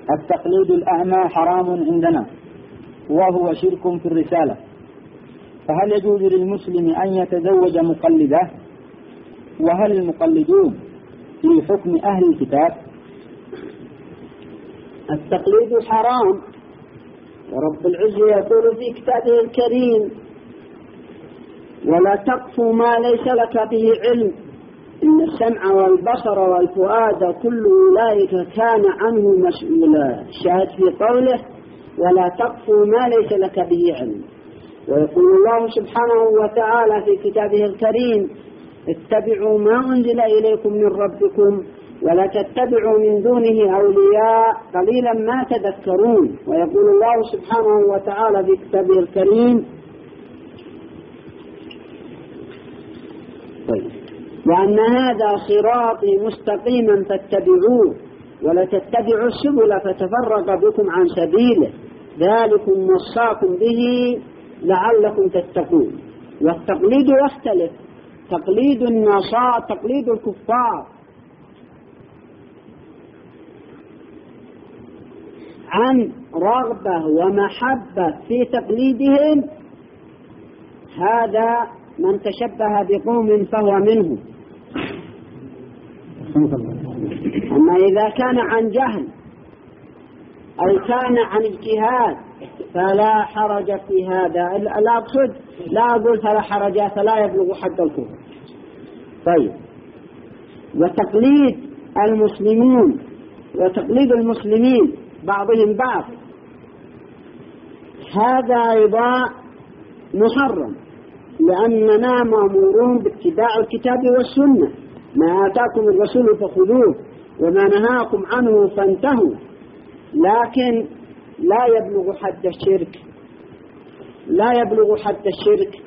التقليد الأعمى حرام عندنا وهو شرك في الرسالة، فهل يجوز للمسلم أن يتزوج مقلدة؟ وهل المقلدون في حكم أهل الكتاب؟ التقليد حرام، ورب العزة يقول في كتابه الكريم: ولا تقف ما ليس لك به علم إن السمع والبصر والفؤاد كل أولئك كان عنه مسؤولا. شاهد في قوله: ولا تقف ما ليس لك به علم. ويقول الله سبحانه وتعالى في كتابه الكريم: اتبعوا ما أنزل إليكم من ربكم ولا تتبعوا من دونه أولياء قليلا ما تذكرون. ويقول الله سبحانه وتعالى في كتابه الكريم: وأن هذا صراطي مستقيما فاتبعوه ولا تتبعوا السبل فتفرق بكم عن سبيله ذلكم وصاكم به لعلكم تتقون. والتقليد يختلف: تقليد النصارى، تقليد الكفار عن رغبة ومحبة في تقليدهم، هذا من تشبه بقوم فهو منهم. أما إذا كان عن جهل أو كان عن اجتهاد فلا حرج في هذا. لا أقصد، لا أقول فلا حرج، فلا يبلغ حد الكفر. طيب، وتقليد المسلمون وتقليد المسلمين بعضهم بعض، هذا أيضا محرم، لأننا مأمورون باتباع الكتاب والسنة. ما آتاكم الرسول فخذوه وما نهاكم عنه فانتهوا، لكن لا يبلغ حد الشرك، لا يبلغ حد الشرك.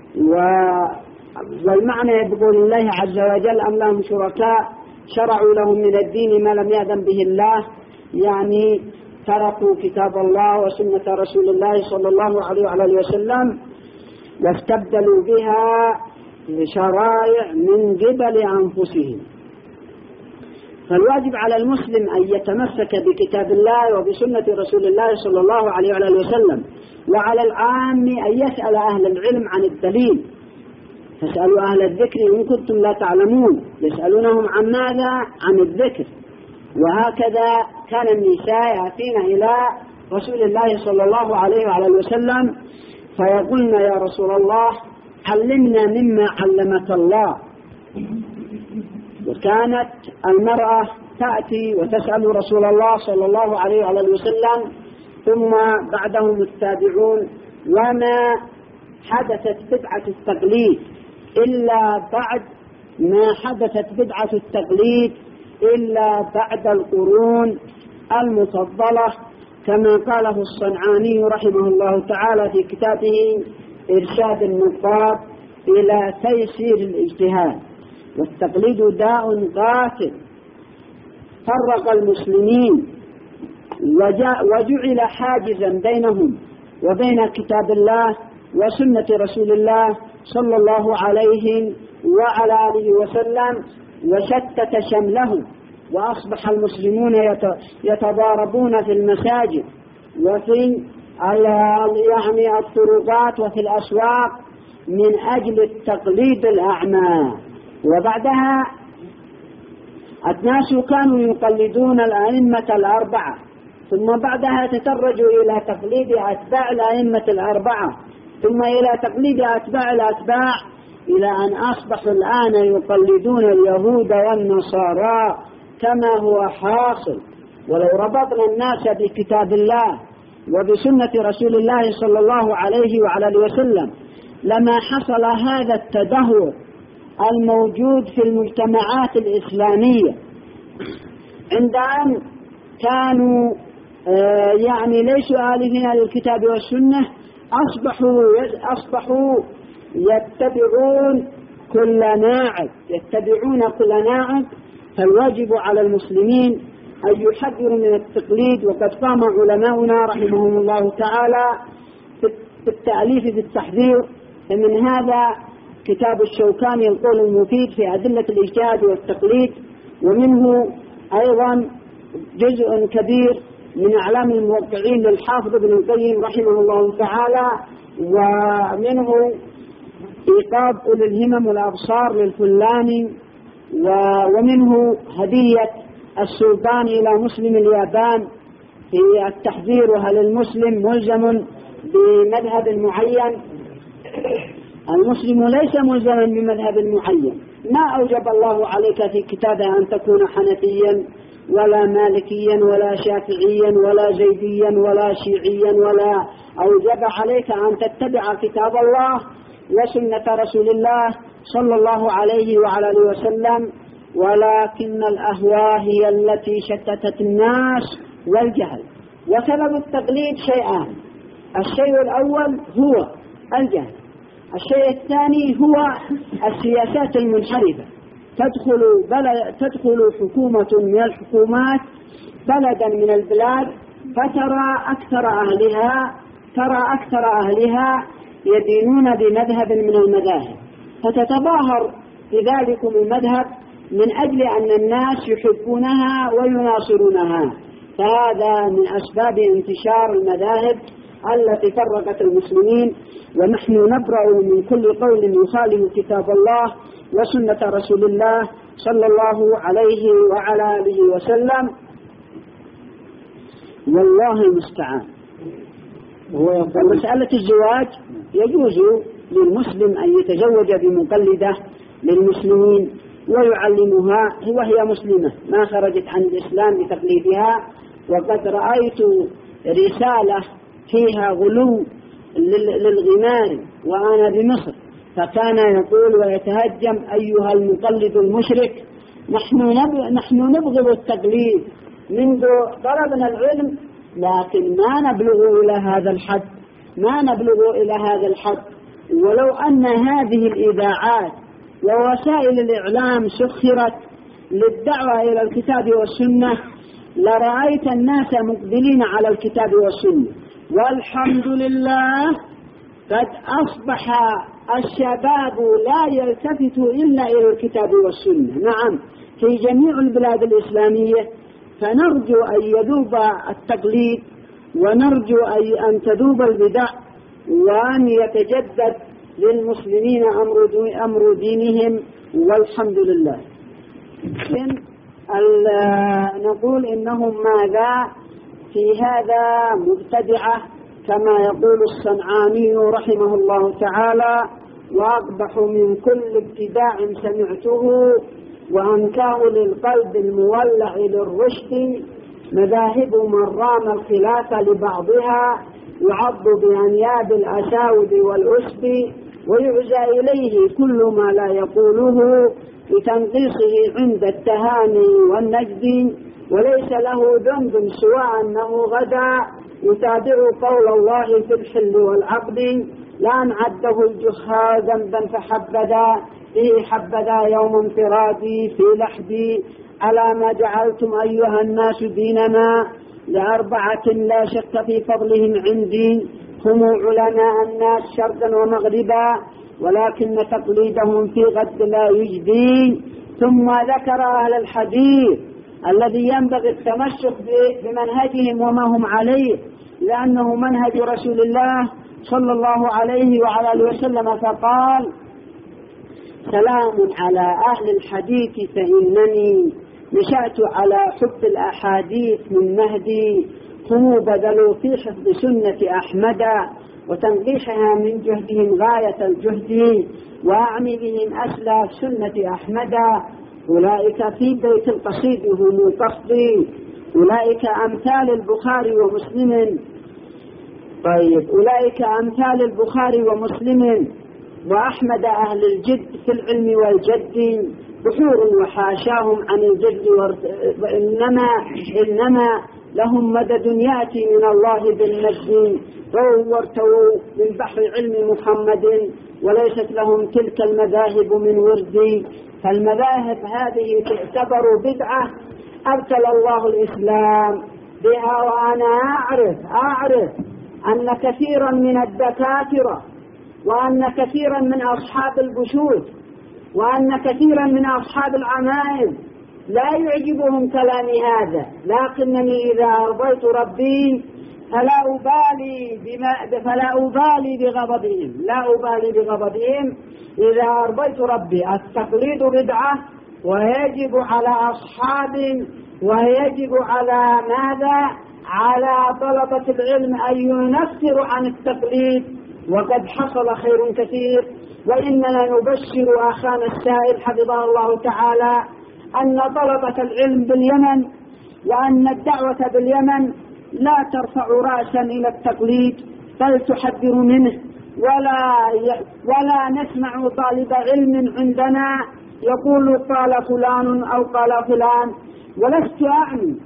والمعنى يقول الله عز وجل: أم لهم شركاء شرعوا لهم من الدين ما لم يأذن به الله، يعني تركوا كتاب الله وسنة رسول الله صلى الله عليه وآله وسلم واستبدلوا بها شرائع من قبل أنفسهم. فالواجب على المسلم أن يتمسك بكتاب الله وبسنة رسول الله صلى الله عليه وآله وسلم، وعلى العام أن يسأل أهل العلم عن الدليل. فاسألوا أهل الذكر إن كنتم لا تعلمون. يسألونهم عن ماذا؟ عن الذكر. وهكذا كان النساء يأتين إلى رسول الله صلى الله عليه وآله وسلم فيقولن: يا رسول الله علمنا مما علمك الله. وكانت المرأة تأتي وتسأل رسول الله صلى الله عليه وآله وسلم، ثم بعدهم التابعون. وما حدثت بدعة التقليد إلا بعد ما حدثت بدعة التقليد إلا بعد القرون المفضلة، كما قاله الصنعاني رحمه الله تعالى في كتابه إرشاد النقاد إلى تيسير الاجتهاد. والتقليد داء قاتل فرق المسلمين وجعل حاجزا بينهم وبين كتاب الله وسنة رسول الله صلى الله عليه وعلى آله وسلم، وشتت شملهم، وأصبح المسلمون يتضاربون في المساجد وفي يعني الطرقات وفي الأسواق من أجل التقليد الأعمى. وبعدها الناس كانوا يقلدون الأئمة الأربعة، ثم بعدها تدرجوا إلى تقليد أتباع الأئمة الأربعة، ثم إلى تقليد أتباع الأتباع، إلى أن أصبحوا الآن يقلدون اليهود والنصارى كما هو حاصل. ولو ربطنا الناس بكتاب الله وبسنة رسول الله صلى الله عليه وعلى وسلم لما حصل هذا التدهور الموجود في المجتمعات الإسلامية، عند أن كانوا يعني ليسوا آلهين للكتاب والسنة، أصبحوا يتبعون كل ناعم. فالواجب على المسلمين أن يحذروا من التقليد. وقد قام علماؤنا رحمهم الله تعالى في التأليف في التحذير، فمن هذا كتاب الشوكاني القول المفيد في أدلة الاجتهاد والتقليد، ومنه أيضا جزء كبير من أعلام الموقعين للحافظ ابن القيم رحمه الله تعالى، ومنه إيقاظ أولي الهمم والأبصار للفلاني، ومنه هدية السلطان إلى مسلم اليابان في التحذير هل المسلم ملزم بمذهب معين. المسلم ليس ملزما بمذهب معين، ما أوجب الله عليك في كتابه أن تكون حنفيا ولا مالكيا ولا شافعيا ولا زيديا ولا شيعيا، ولا أوجب عليك أن تتبع كتاب الله وسنة رسول الله صلى الله عليه وعلى آله وسلم، ولكن الأهواء هي التي شتتت الناس والجهل. وسبب التقليد شيئان: الشيء الأول هو الجهل، الشيء الثاني هو السياسات المنحرفة. تدخل حكومة من الحكومات بلدا من البلاد فترى أكثر أهلها يدينون بمذهب من المذاهب، فتتظاهر بذلكم المذهب من أجل أن الناس يحبونها ويناصرونها. فهذا من أسباب انتشار المذاهب التي فرقت المسلمين. ونحن نبرأ من كل قول يخالف كتاب الله وسنة رسول الله صلى الله عليه وعلى آله وسلم، والله المستعان. مسألة الزواج يجوز للمسلم أن يتزوج بمقلدة للمسلمين ويعلمها وهي مسلمة ما خرجت عن الإسلام بتقليدها. وقد رأيت رسالة فيها غلو للغمار وأنا بمصر، فكان يقول ويتهجم: أيها المقلد المشرك، نحن نبغض التقليد منذ طلبنا العلم، لكن ما نبلغ إلى هذا الحد. ولو أن هذه الإذاعات ووسائل الإعلام سخرت للدعوة إلى الكتاب والسنة لرأيت الناس مقبلين على الكتاب والسنة. والحمد لله قد أصبح الشباب لا يلتفت إلا إلى الكتاب والسنة، نعم، في جميع البلاد الإسلامية. فنرجو أن يذوب التقليد، ونرجو أن تذوب البدع، وأن يتجدد للمسلمين أمر دينهم، والحمد لله. نقول إنهم ماذا في هذا مبتدعة كما يقول الصنعاني رحمه الله تعالى: وأقبح من كل ابتداع سمعته، وأنكاه للقلب المولع للرشد، مذاهب من رام الخلاف لبعضها، يعض بأنياب الأساود والأسد، ويعزى إليه كل ما لا يقوله لتنقيصه عند التهاني والنجد، وليس له ذنب سوى أنه غدا يتابع قول الله في الحل والعقد، لأن عده الجهال ذنبا فحبذا به حبذا يوم انفرادي في لحدي، على ما جعلتم أيها الناس ديننا لأربعة لا شك في فضلهم عندي، هم علماء الناس شرقا ومغربا، ولكن تقليدهم في غد لا يجدي. ثم ذكر أهل الحديث الذي ينبغي التمسك بمنهجهم وما هم عليه، لأنه منهج رسول الله صلى الله عليه وعلى آله وسلم، فقال: سلام على أهل الحديث فإنني نشأت على حب الأحاديث من مهدي، هم بذلوا في حفظ سنة أحمد وتنقيحها من جهدهم غاية الجهد، وأعني بهم أسلاف سنة أحمد، أولئك في بيت القصيد هم قصدي، أولئك أمثال البخاري ومسلم. طيب، أولئك أمثال البخاري ومسلم وأحمد أهل الجد في العلم والجد، بحور وحاشاهم عن الجد، إنما لهم مدد يأتي من الله بالمجد، وارتووا من بحر علم محمد، وليست لهم تلك المذاهب من وردي. فالمذاهب هذه تعتبر بدعة أبتل الله الإسلام بها. وأنا أعرف أن كثيرا من الدكاترة، وأن كثيرا من أصحاب البشوث، وأن كثيرا من أصحاب العمائم لا يعجبهم كلامي هذا، لكنني إذا أرضيت ربي فلا أبالي بغضبهم، لا أبالي بغضبهم. إذا أرضيت ربي التقليد بدعة، ويجب على أصحاب، ويجب على ماذا؟ على طلبة العلم أن ينفروا عن التقليد، وقد حصل خير كثير. وإننا نبشر أخانا السائل حفظه الله تعالى أن طلبة العلم باليمن وأن الدعوة باليمن لا ترفع رأسا إلى التقليد، بل تحذر منه. ولا نسمع طالب علم عندنا يقول قال فلان أو قال فلان. ولست أعني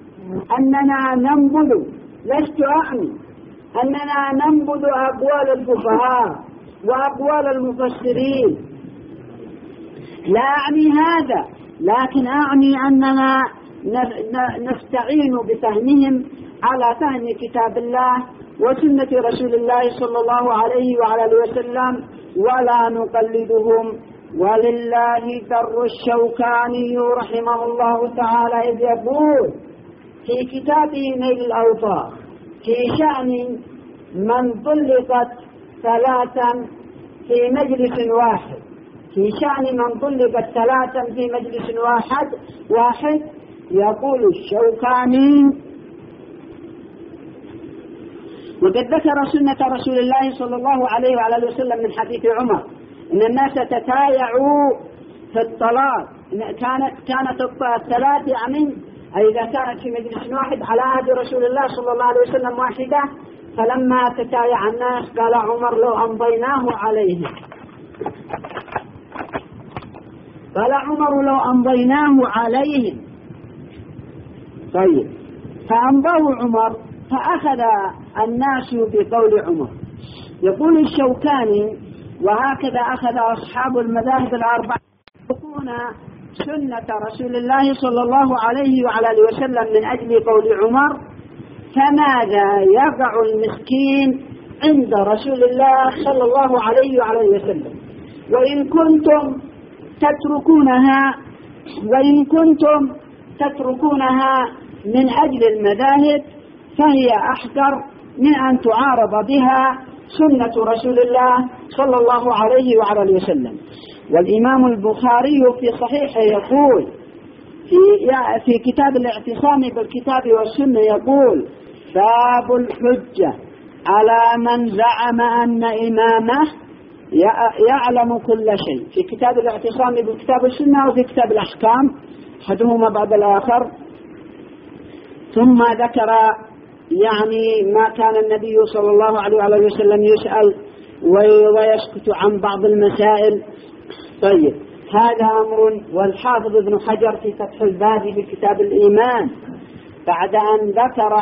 أننا ننبذ أقوال الفقهاء وأقوال المفسرين، لا أعني هذا، لكن أعني أننا نستعين بفهمهم على فهم كتاب الله وسنة رسول الله صلى الله عليه وعلى وسلم، ولا نقلدهم. ولله در الشوكاني رحمه الله تعالى إذ يقول في كتابه نيل الأوطار في شأن من طلقت ثلاثا في مجلس واحد، في شأن من طلقت ثلاثا في مجلس واحد يقول الشوكاني: وقد ذكر سنة رسول الله صلى الله عليه وعلى وسلم من حديث عمر إن الناس تتايعوا في الطلاق، كانت الثلاث يعني إذا كانت في مجلس واحد على عهد رسول الله صلى الله عليه وسلم واحدة، فلما تتايع الناس قال عمر لو أمضيناه عليهم. طيب، فأمضاه عمر، فأخذ الناس بقول عمر. يقول الشوكاني: وهكذا أخذ أصحاب المذاهب الأربعة يكون سنة رسول الله صلى الله عليه وعلى وسلم من أجل قول عمر، فماذا يقع المسكين عند رسول الله صلى الله عليه وعلى وسلم؟ وإن كنتم تتركونها من أجل المذاهب فهي أحقر من أن تعارض بها سنة رسول الله صلى الله عليه وعلى وسلم. والإمام البخاري في صحيحه يقول في كتاب الاعتصام بالكتاب والسنة يقول: باب الحجة على من زعم أن إمامه يعلم كل شيء، في كتاب الاعتصام بالكتاب والسنة وفي كتاب الأحكام، أحدهما بعد الآخر. ثم ذكر يعني ما كان النبي صلى الله عليه وسلم يسأل ويسكت عن بعض المسائل. طيب، هذا أمر. والحافظ ابن حجر في فتح الباري في كتاب الإيمان بعد أن ذكر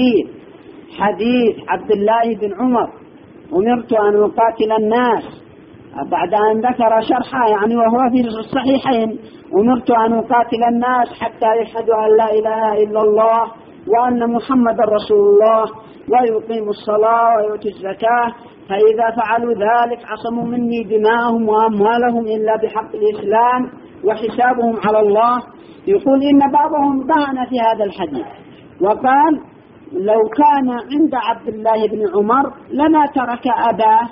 حديث عبد الله بن عمر: أمرت أن أقاتل الناس، بعد أن ذكر شرحه يعني وهو في الصحيحين: أمرت أن أقاتل الناس حتى يشهدوا أن لا إله إلا الله وأن محمد رسول الله ويقيموا الصلاة ويؤتوا الزكاة، فإذا فعلوا ذلك عصموا مني دماءهم وأموالهم إلا بحق الإسلام وحسابهم على الله. يقول إن بعضهم طعن في هذا الحديث وقال: لو كان عند عبد الله بن عمر لما ترك أباه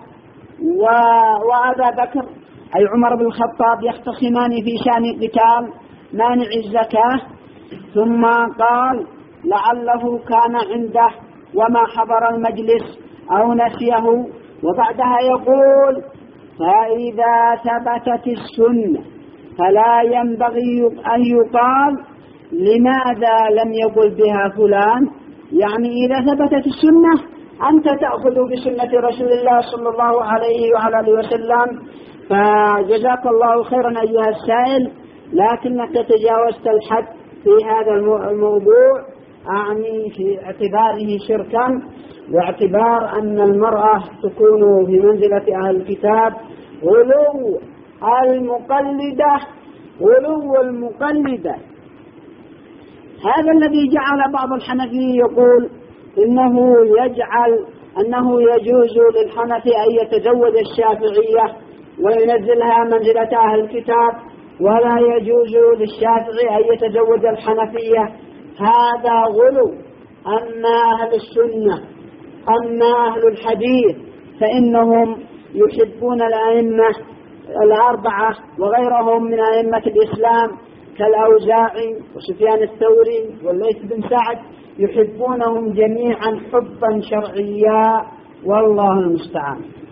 وأبا بكر أي عمر بن الخطاب يختصمان في شأن قتال مانع الزكاة. ثم قال: لعله كان عنده وما حضر المجلس أو نسيه. وبعدها يقول: فإذا ثبتت السنة فلا ينبغي أن يقال لماذا لم يقل بها فلان. يعني إذا ثبتت السنة أنت تأخذ بسنة رسول الله صلى الله عليه وعلى وسلم. فجزاك الله خيرا أيها السائل، لكنك تجاوزت الحد في هذا الموضوع، أعني في اعتباره شركا، واعتبار أن المرأة تكون في منزلة أهل الكتاب. غلو المقلدة هذا الذي جعل بعض الحنفية يقول أنه يجوز للحنفي أن يتزوج الشافعية وينزلها منزلة أهل الكتاب، ولا يجوز للشافعي أن يتزوج الحنفية، هذا غلو. أما أهل السنة، أما أهل الحديث فإنهم يحبون الأئمة الأربعة وغيرهم من أئمة الإسلام كالأوزاعي وسفيان الثوري والليث بن سعد، يحبونهم جميعا حبا شرعيا، والله المستعان.